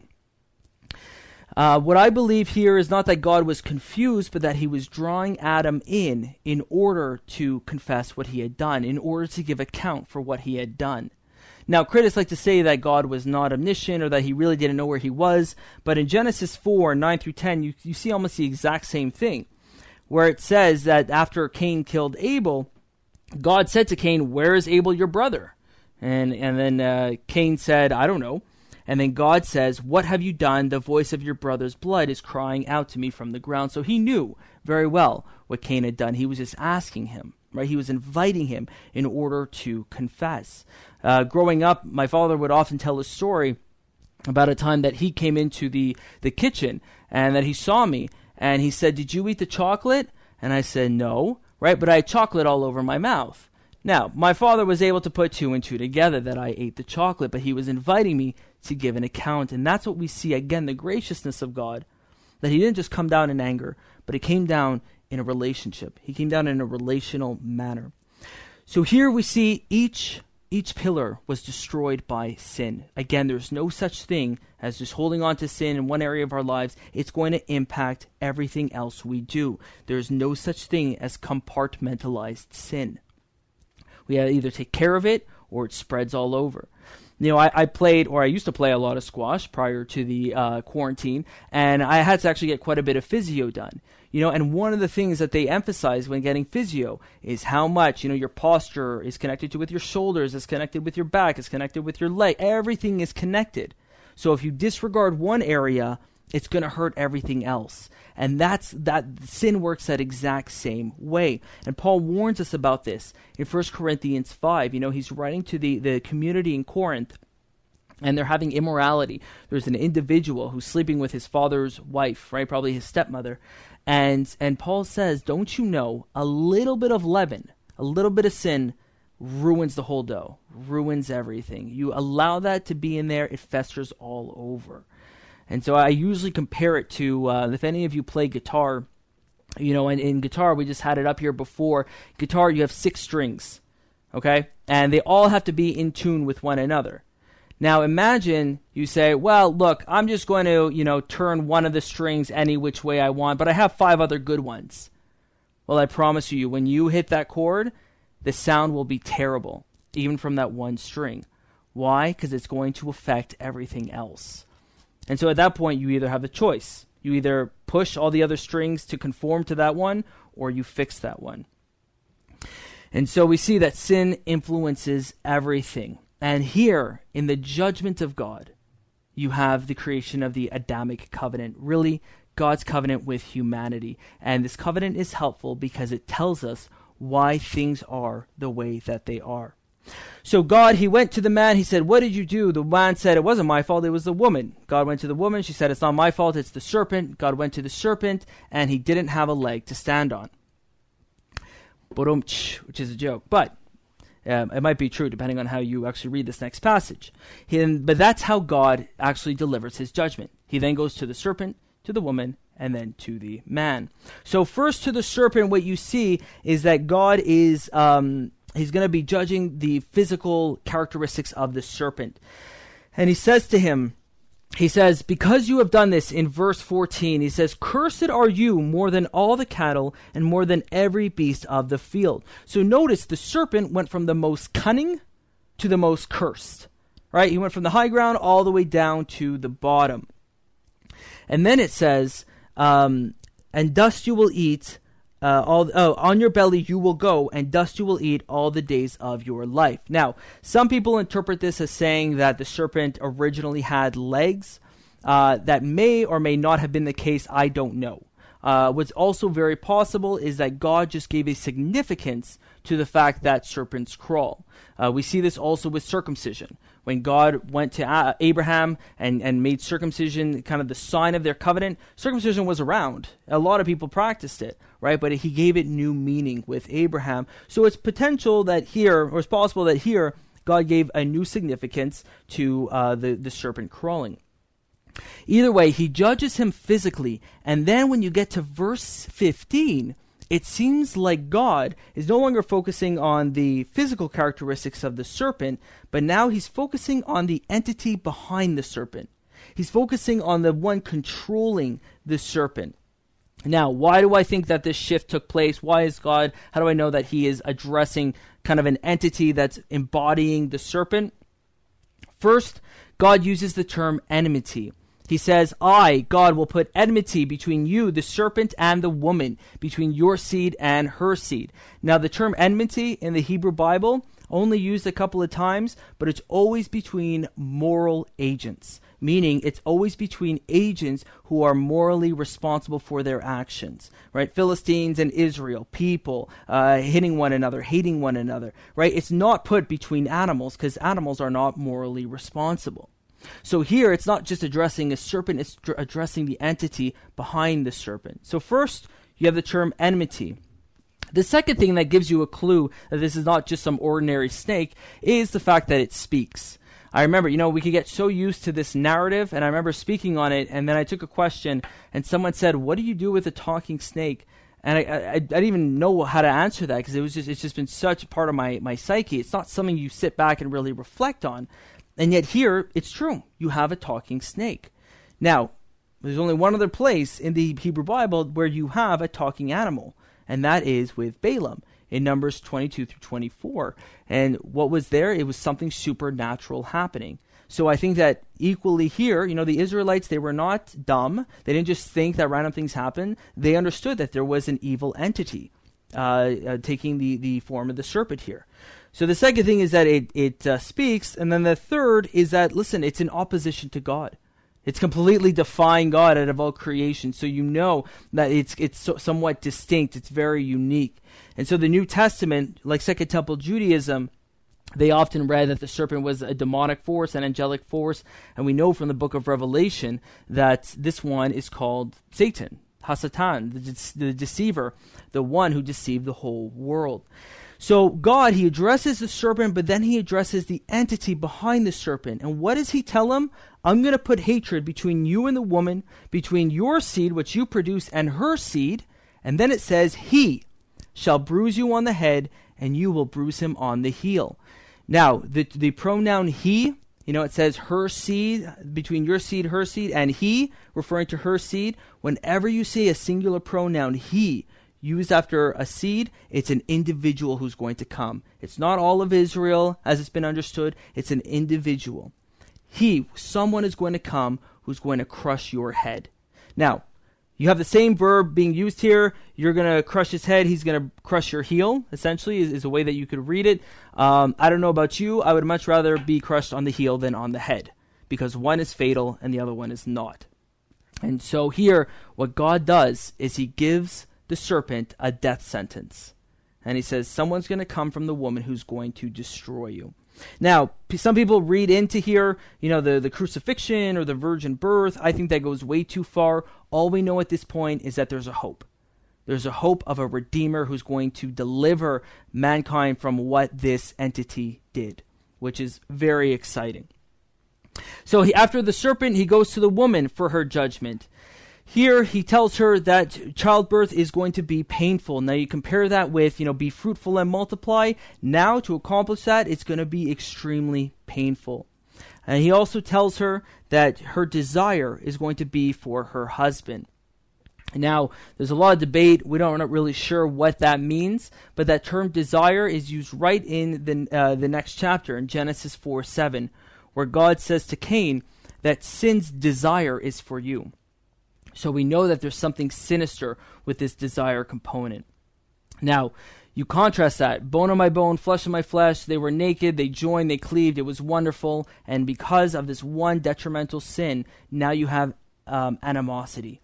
What I believe here is not that God was confused, but that he was drawing Adam in order to confess what he had done, in order to give account for what he had done. Now, critics like to say that God was not omniscient or that he really didn't know where he was, but in Genesis 4, 9 through 10, you see almost the exact same thing, where it says that after Cain killed Abel, God said to Cain, "Where is Abel your brother?" And then Cain said, "I don't know." And then God says, "What have you done? The voice of your brother's blood is crying out to me from the ground." So he knew very well what Cain had done. He was just asking him, right? He was inviting him in order to confess. Growing up, my father would often tell a story about a time that he came into the kitchen and that he saw me. And he said, "Did you eat the chocolate?" And I said, "No," right? But I had chocolate all over my mouth. Now, my father was able to put two and two together that I ate the chocolate, but he was inviting me to give an account. And that's what we see, again, the graciousness of God, that he didn't just come down in anger, but he came down in a relationship. He came down in a relational manner. So here we see each pillar was destroyed by sin. Again, there's no such thing as just holding on to sin in one area of our lives. It's going to impact everything else we do. There's no such thing as compartmentalized sin. We either take care of it or it spreads all over. I used to play a lot of squash prior to the quarantine, and I had to actually get quite a bit of physio done. And one of the things that they emphasize when getting physio is how much, your posture is connected with your shoulders, is connected with your back, is connected with your leg. Everything is connected. So if you disregard one area, it's going to hurt everything else. And that sin works that exact same way. And Paul warns us about this in 1 Corinthians 5. He's writing to the community in Corinth, and they're having immorality. There's an individual who's sleeping with his father's wife, right? Probably his stepmother. And Paul says, "Don't you know, a little bit of leaven, a little bit of sin ruins the whole dough, ruins everything. You allow that to be in there, it festers all over." And so I usually compare it to, if any of you play guitar, and in guitar, we just had it up here before. Guitar, you have 6 strings, okay? And they all have to be in tune with one another. Now imagine you say, "Well, look, I'm just going to, turn one of the strings any which way I want, but I have 5 other good ones." Well, I promise you, when you hit that chord, the sound will be terrible, even from that one string. Why? Because it's going to affect everything else. And so at that point, you either have a choice. You either push all the other strings to conform to that one, or you fix that one. And so we see that sin influences everything. And here, in the judgment of God, you have the creation of the Adamic covenant, really God's covenant with humanity. And this covenant is helpful because it tells us why things are the way that they are. So God, he went to the man, he said, "What did you do?" The man said, "It wasn't my fault, it was the woman." God went to the woman, she said, "It's not my fault, it's the serpent." God went to the serpent, and he didn't have a leg to stand on. Which is a joke, but it might be true depending on how you actually read this next passage. But that's how God actually delivers his judgment. He then goes to the serpent, to the woman, and then to the man. So first to the serpent, what you see is that God is... he's going to be judging the physical characteristics of the serpent. And he says to him, "Because you have done this," in verse 14, he says, "Cursed are you more than all the cattle and more than every beast of the field." So notice the serpent went from the most cunning to the most cursed, right? He went from the high ground all the way down to the bottom. And then it says, "And dust you will eat, on your belly you will go, and dust you will eat all the days of your life." Now, some people interpret this as saying that the serpent originally had legs. That may or may not have been the case. I don't know. what's also very possible is that God just gave a significance to the fact that serpents crawl. We see this also with circumcision. When God went to Abraham and made circumcision kind of the sign of their covenant, circumcision was around. A lot of people practiced it, right? But he gave it new meaning with Abraham. So it's potential that here, or it's possible that here, God gave a new significance to the serpent crawling. Either way, he judges him physically. And then when you get to verse 15, it seems like God is no longer focusing on the physical characteristics of the serpent, but now he's focusing on the entity behind the serpent. He's focusing on the one controlling the serpent. Now, why do I think that this shift took place? Why is God, how do I know that he is addressing kind of an entity that's embodying the serpent? First, God uses the term enmity. He says, I, God, will put enmity between you, the serpent, and the woman, between your seed and her seed. Now, the term enmity in the Hebrew Bible, only used a couple of times, but it's always between moral agents, meaning it's always between agents who are morally responsible for their actions, right? Philistines and Israel, people hitting one another, hating one another, right? It's not put between animals because animals are not morally responsible. So here, it's not just addressing a serpent, it's addressing the entity behind the serpent. So first, you have the term enmity. The second thing that gives you a clue that this is not just some ordinary snake is the fact that it speaks. I remember, we could get so used to this narrative, and I remember speaking on it, and then I took a question, and someone said, what do you do with a talking snake? And I didn't even know how to answer that, because it's just been such a part of my psyche. It's not something you sit back and really reflect on. And yet here, it's true. You have a talking snake. Now, there's only one other place in the Hebrew Bible where you have a talking animal, and that is with Balaam in Numbers 22 through 24. And what was there? It was something supernatural happening. So I think that equally here, the Israelites, they were not dumb. They didn't just think that random things happened. They understood that there was an evil entity taking the form of the serpent here. So the second thing is that it speaks, and then the third is that, listen, it's in opposition to God. It's completely defying God out of all creation, so you know that it's somewhat distinct, it's very unique. And so the New Testament, like Second Temple Judaism, they often read that the serpent was a demonic force, an angelic force, and we know from the book of Revelation that this one is called Satan, Hasatan, the deceiver, the one who deceived the whole world. So God, he addresses the serpent, but then he addresses the entity behind the serpent. And what does he tell him? I'm going to put hatred between you and the woman, between your seed, which you produce, and her seed. And then it says, he shall bruise you on the head, and you will bruise him on the heel. Now, the pronoun he, it says her seed, between your seed, her seed, and he, referring to her seed. Whenever you see a singular pronoun he, used after a seed, it's an individual who's going to come. It's not all of Israel, as it's been understood. It's an individual. Someone is going to come who's going to crush your head. Now, you have the same verb being used here. You're going to crush his head. He's going to crush your heel, essentially, is a way that you could read it. I don't know about you. I would much rather be crushed on the heel than on the head, because one is fatal and the other one is not. And so here, what God does is he gives the serpent a death sentence. And he says, someone's going to come from the woman who's going to destroy you. Now, some people read into here, the crucifixion or the virgin birth. I think that goes way too far. All we know at this point is that there's a hope. There's a hope of a redeemer who's going to deliver mankind from what this entity did, which is very exciting. So after the serpent, he goes to the woman for her judgment. Here, he tells her that childbirth is going to be painful. Now, you compare that with, be fruitful and multiply. Now, to accomplish that, it's going to be extremely painful. And he also tells her that her desire is going to be for her husband. Now, there's a lot of debate. We're not really sure what that means, but that term desire is used right in the next chapter, in Genesis 4:7, where God says to Cain that sin's desire is for you. So we know that there's something sinister with this desire component. Now, you contrast that. Bone of my bone, flesh of my flesh. They were naked, they joined, they cleaved. It was wonderful. And because of this one detrimental sin, now you have animosity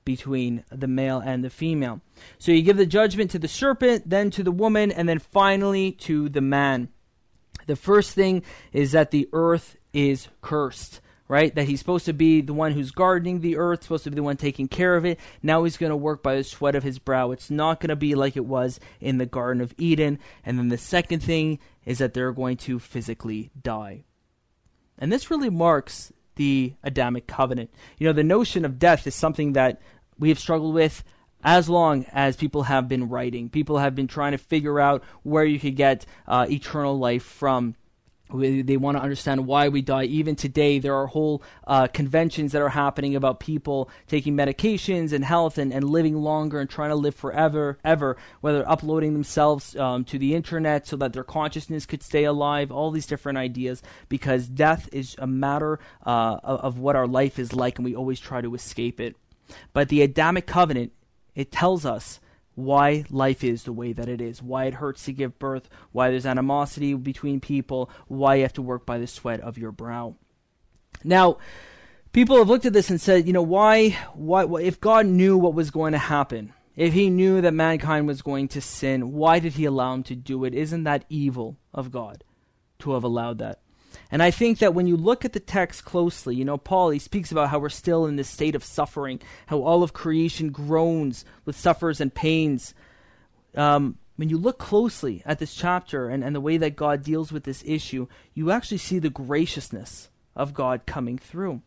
between the male and the female. So you give the judgment to the serpent, then to the woman, and then finally to the man. The first thing is that the earth is cursed, right? That he's supposed to be the one who's gardening the earth, supposed to be the one taking care of it. Now he's going to work by the sweat of his brow. It's not going to be like it was in the Garden of Eden. And then the second thing is that they're going to physically die. And this really marks the Adamic covenant. You know, the notion of death is something that we have struggled with as long as people have been writing. People have been trying to figure out where you could get eternal life from. They want to understand why we die. Even today, there are whole conventions that are happening about people taking medications and health and living longer and trying to live forever, whether uploading themselves to the internet so that their consciousness could stay alive, all these different ideas, because death is a matter of what our life is like, and we always try to escape it. But the Adamic covenant, it tells us why life is the way that it is, why it hurts to give birth, why there's animosity between people, why you have to work by the sweat of your brow. Now, people have looked at this and said, you know, why if God knew what was going to happen, if he knew that mankind was going to sin, why did he allow him to do it? Isn't that evil of God to have allowed that? And I think that when you look at the text closely, you know, Paul, he speaks about how we're still in this state of suffering, how all of creation groans with suffers and pains. When you look closely at this chapter and the way that God deals with this issue, you actually see the graciousness of God coming through.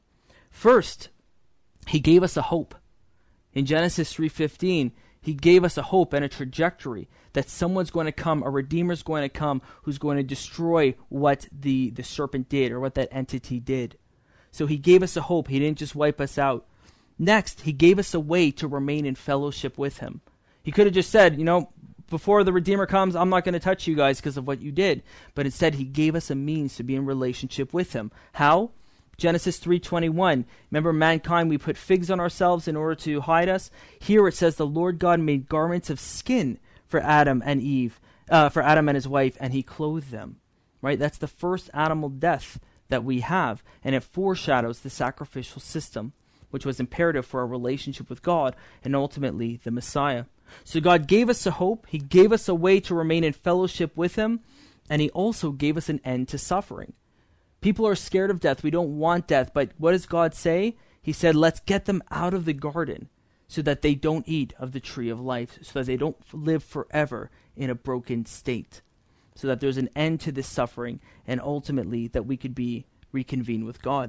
First, he gave us a hope. In Genesis 3:15, he gave us a hope and a trajectory that someone's going to come, a Redeemer's going to come, who's going to destroy what the serpent did or what that entity did. So he gave us a hope. He didn't just wipe us out. Next, he gave us a way to remain in fellowship with him. He could have just said, you know, before the Redeemer comes, I'm not going to touch you guys because of what you did. But instead, he gave us a means to be in relationship with him. How? Genesis 3:21. Remember, mankind, we put figs on ourselves in order to hide us. Here it says the Lord God made garments of skin for Adam and Eve, for Adam and his wife, and he clothed them. Right? That's the first animal death that we have, and it foreshadows the sacrificial system, which was imperative for our relationship with God and ultimately the Messiah. So God gave us a hope. He gave us a way to remain in fellowship with him, and he also gave us an end to suffering. People are scared of death. We don't want death. But what does God say? He said, let's get them out of the garden so that they don't eat of the tree of life, so that they don't live forever in a broken state, so that there's an end to this suffering, and ultimately that we could be reconvened with God.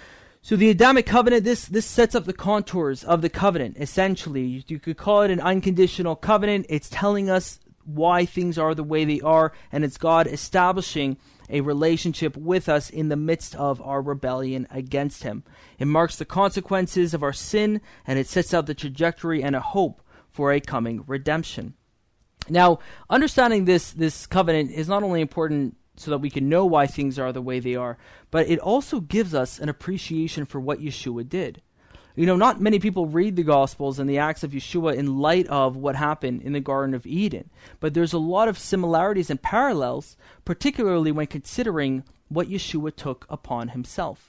So the Adamic covenant, this sets up the contours of the covenant. Essentially, you could call it an unconditional covenant. It's telling us why things are the way they are, and it's God establishing a relationship with us in the midst of our rebellion against him. It marks the consequences of our sin, and it sets out the trajectory and a hope for a coming redemption. Now, understanding this covenant is not only important so that we can know why things are the way they are, but it also gives us an appreciation for what Yeshua did. You know, not many people read the Gospels and the Acts of Yeshua in light of what happened in the Garden of Eden. But there's a lot of similarities and parallels, particularly when considering what Yeshua took upon himself.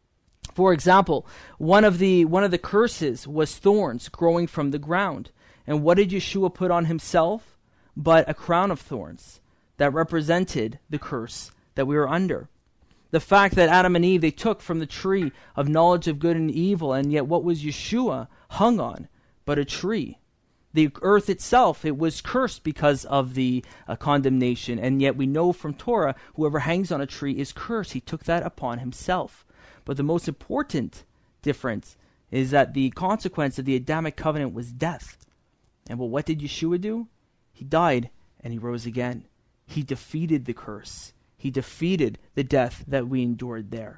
For example, one of the curses was thorns growing from the ground. And what did Yeshua put on himself? But a crown of thorns that represented the curse that we were under. The fact that Adam and Eve, they took from the tree of knowledge of good and evil, and yet what was Yeshua hung on but a tree? The earth itself, it was cursed because of the condemnation, and yet we know from Torah, whoever hangs on a tree is cursed. He took that upon himself. But the most important difference is that the consequence of the Adamic covenant was death. And well, what did Yeshua do? He died and he rose again. He defeated the curse. He defeated the death that we endured there.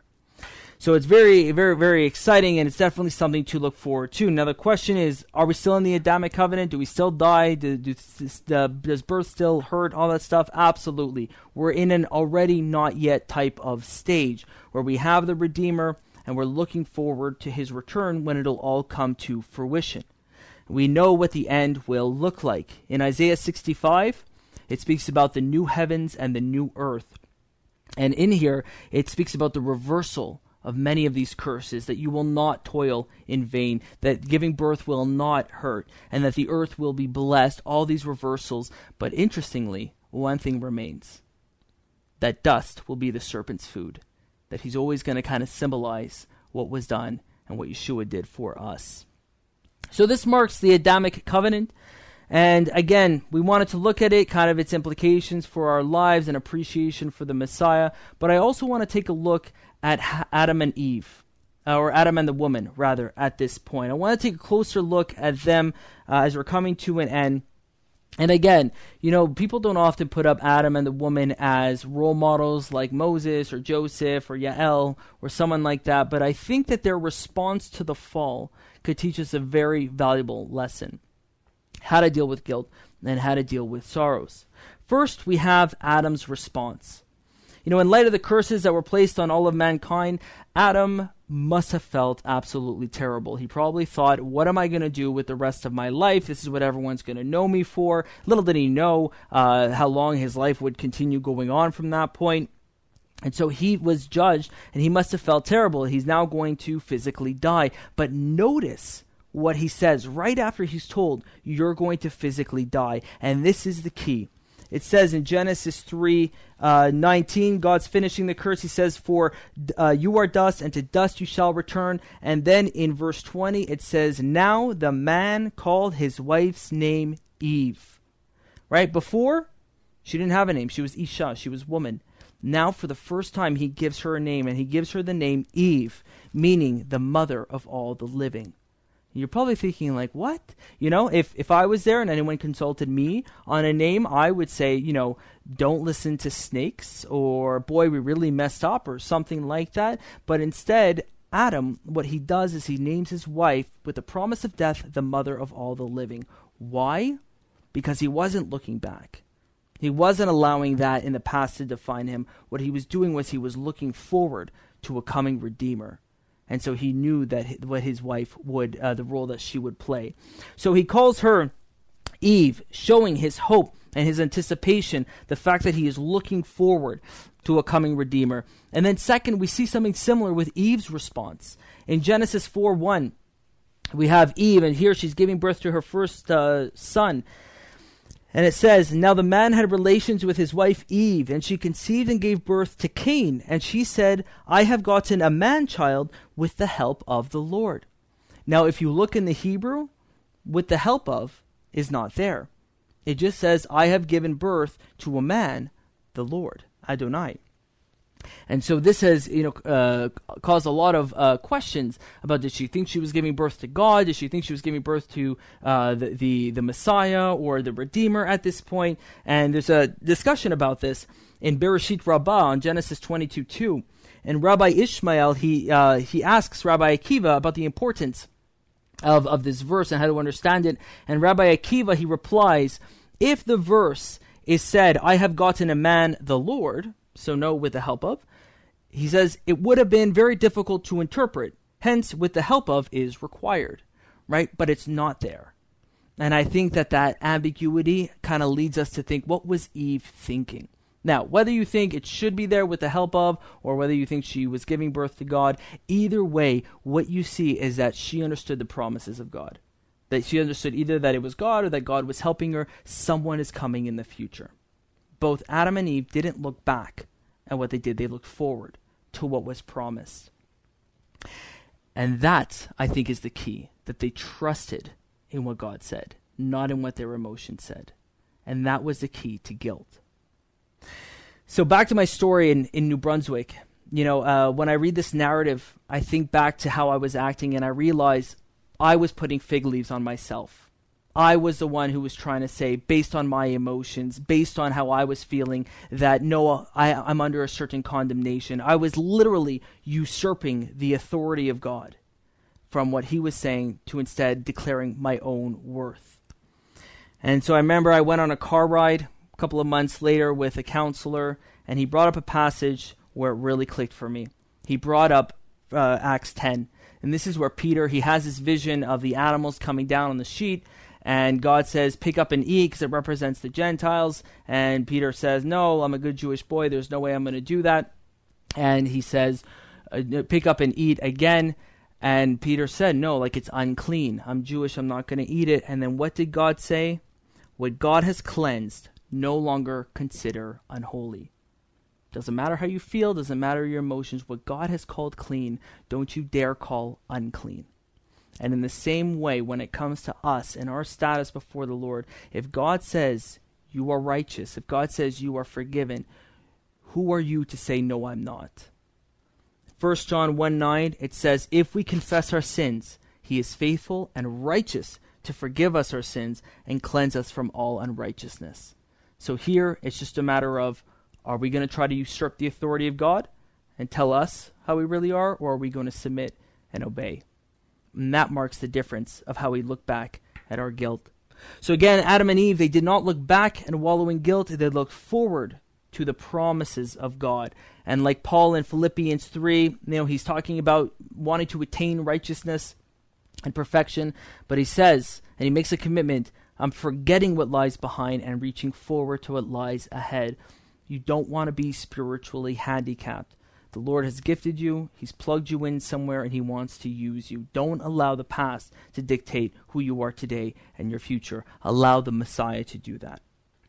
So it's very, very, very exciting, and it's definitely something to look forward to. Now the question is, are we still in the Adamic covenant? Do we still die? Does birth still hurt? All that stuff? Absolutely. We're in an already not yet type of stage where we have the Redeemer, and we're looking forward to his return when it'll all come to fruition. We know what the end will look like. In Isaiah 65, it speaks about the new heavens and the new earth. And in here, it speaks about the reversal of many of these curses, that you will not toil in vain, that giving birth will not hurt, and that the earth will be blessed, all these reversals. But interestingly, one thing remains, that dust will be the serpent's food, that he's always going to kind of symbolize what was done and what Yeshua did for us. So this marks the Adamic covenant. And again, we wanted to look at it, kind of its implications for our lives and appreciation for the Messiah. But I also want to take a look at Adam and Eve, or Adam and the woman, rather, at this point. I want to take a closer look at them as we're coming to an end. And again, people don't often put up Adam and the woman as role models like Moses or Joseph or Yael or someone like that. But I think that their response to the fall could teach us a very valuable lesson. How to deal with guilt and how to deal with sorrows. First, we have Adam's response. In light of the curses that were placed on all of mankind, Adam must have felt absolutely terrible. He probably thought, what am I going to do with the rest of my life? This is what everyone's going to know me for. Little did he know how long his life would continue going on from that point. And so he was judged, and he must have felt terrible. He's now going to physically die. But notice what he says right after he's told, you're going to physically die. And this is the key. It says in Genesis 3:19, God's finishing the curse. He says, for you are dust, and to dust you shall return. And then in verse 20, it says, now the man called his wife's name Eve. Right? Before, she didn't have a name. She was Isha. She was woman. Now, for the first time, he gives her a name, and he gives her the name Eve, meaning the mother of all the living. You're probably thinking like, what? If I was there and anyone consulted me on a name, I would say, don't listen to snakes, or boy, we really messed up, or something like that. But instead, Adam, what he does is he names his wife with the promise of death, the mother of all the living. Why? Because he wasn't looking back. He wasn't allowing that in the past to define him. What he was doing was he was looking forward to a coming Redeemer. And so he knew that what his wife would, the role that she would play. So he calls her Eve, showing his hope and his anticipation, the fact that he is looking forward to a coming Redeemer. And then second, we see something similar with Eve's response. In Genesis 4:1, we have Eve, and here she's giving birth to her first son. And it says, now the man had relations with his wife Eve, and she conceived and gave birth to Cain. And she said, I have gotten a man-child with the help of the Lord. Now, if you look in the Hebrew, with the help of is not there. It just says, I have given birth to a man, the Lord, Adonai. And so this has, caused a lot of questions about, did she think she was giving birth to God? Did she think she was giving birth to the Messiah or the Redeemer at this point? And there's a discussion about this in Bereshit Rabbah on Genesis 22:2. And Rabbi Ishmael, he asks Rabbi Akiva about the importance of this verse and how to understand it. And Rabbi Akiva, he replies, if the verse is said, I have gotten a man, the Lord, so no, with the help of, he says, it would have been very difficult to interpret. Hence, with the help of is required, right? But it's not there. And I think that ambiguity kind of leads us to think, what was Eve thinking? Now, whether you think it should be there with the help of, or whether you think she was giving birth to God, either way, what you see is that she understood the promises of God. That she understood either that it was God or that God was helping her. Someone is coming in the future. Both Adam and Eve didn't look back at what they did. They looked forward to what was promised. And that, I think, is the key, that they trusted in what God said, not in what their emotions said. And that was the key to guilt. So back to my story in New Brunswick. When I read this narrative, I think back to how I was acting, and I realize I was putting fig leaves on myself. I was the one who was trying to say, based on my emotions, based on how I was feeling, that no, I'm under a certain condemnation. I was literally usurping the authority of God from what he was saying to instead declaring my own worth. And so I remember I went on a car ride a couple of months later with a counselor, and he brought up a passage where it really clicked for me. He brought up Acts 10. And this is where Peter, he has this vision of the animals coming down on the sheet. And God says, pick up an E because it represents the Gentiles. And Peter says, no, I'm a good Jewish boy. There's no way I'm going to do that. And he says, pick up and eat again. And Peter said, no, like it's unclean. I'm Jewish, I'm not going to eat it. And then what did God say? What God has cleansed, no longer consider unholy. Doesn't matter how you feel, doesn't matter your emotions. What God has called clean, don't you dare call unclean. And in the same way, when it comes to us and our status before the Lord, if God says you are righteous, if God says you are forgiven, who are you to say, no, I'm not? 1 John 1:9, it says, if we confess our sins, he is faithful and righteous to forgive us our sins and cleanse us from all unrighteousness. So here, it's just a matter of, are we going to try to usurp the authority of God and tell us how we really are, or are we going to submit and obey? And that marks the difference of how we look back at our guilt. So again, Adam and Eve, they did not look back and wallow in guilt. They looked forward to the promises of God. And like Paul in Philippians 3, he's talking about wanting to attain righteousness and perfection. But he says, and he makes a commitment, I'm forgetting what lies behind and reaching forward to what lies ahead. You don't want to be spiritually handicapped. The Lord has gifted you, he's plugged you in somewhere, and he wants to use you. Don't allow the past to dictate who you are today and your future. Allow the Messiah to do that.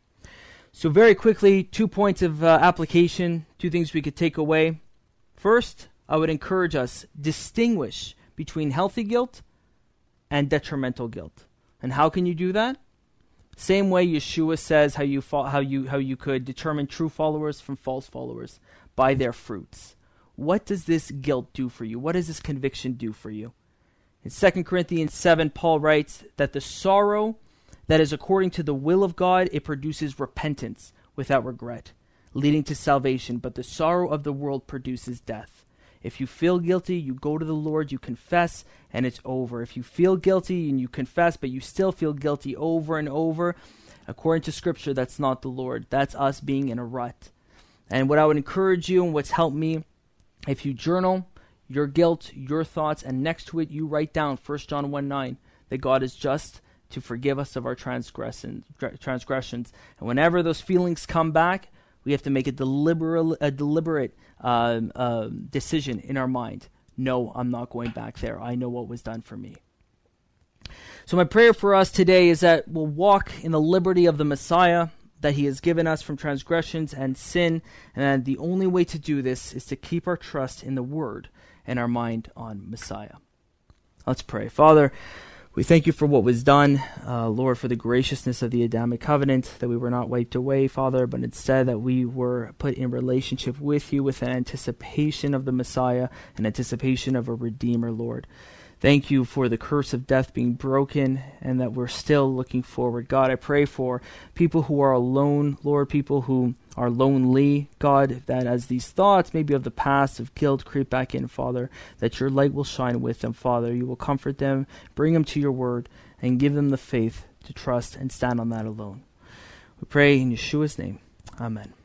So very quickly, 2 points of application, 2 things we could take away. First, I would encourage us, distinguish between healthy guilt and detrimental guilt. And how can you do that? Same way Yeshua says how you could determine true followers from false followers, by their fruits. What does this guilt do for you? What does this conviction do for you? In 2 Corinthians 7, Paul writes that the sorrow that is according to the will of God, it produces repentance without regret, leading to salvation, but the sorrow of the world produces death. If you feel guilty, you go to the Lord, you confess, and it's over. If you feel guilty and you confess, but you still feel guilty over and over, according to Scripture, that's not the Lord. That's us being in a rut. And what I would encourage you and what's helped me, if you journal your guilt, your thoughts, and next to it you write down 1 John 1:9, that God is just to forgive us of our transgressions. And whenever those feelings come back, we have to make a deliberate decision in our mind. No, I'm not going back there. I know what was done for me. So my prayer for us today is that we'll walk in the liberty of the Messiah that he has given us from transgressions and sin. And the only way to do this is to keep our trust in the Word and our mind on Messiah. Let's pray. Father, we thank you for what was done, Lord, for the graciousness of the Adamic covenant, that we were not wiped away, Father, but instead that we were put in relationship with you with an anticipation of the Messiah, an anticipation of a Redeemer, Lord. Thank you for the curse of death being broken and that we're still looking forward. God, I pray for people who are alone, Lord, people who are lonely, God, that as these thoughts maybe of the past, of guilt creep back in, Father, that your light will shine with them, Father. You will comfort them, bring them to your word, and give them the faith to trust and stand on that alone. We pray in Yeshua's name. Amen.